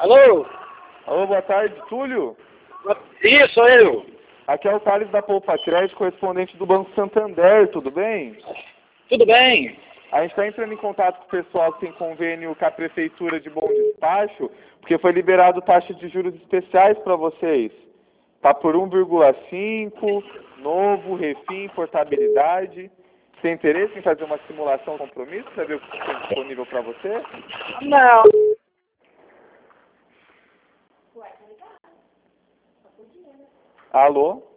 Alô? Alô, boa tarde, Túlio? Isso, sou eu. Aqui é o Thales da Poupa Crédito, correspondente do Banco Santander, tudo bem? Tudo bem? A gente está entrando em contato com o pessoal que tem convênio com a Prefeitura de Bom Despacho, porque foi liberado taxa de juros especiais para vocês. Tá por 1,5, novo, refim, portabilidade. Tem interesse em fazer uma simulação de compromisso para ver o que tem disponível para você? Não. Alô?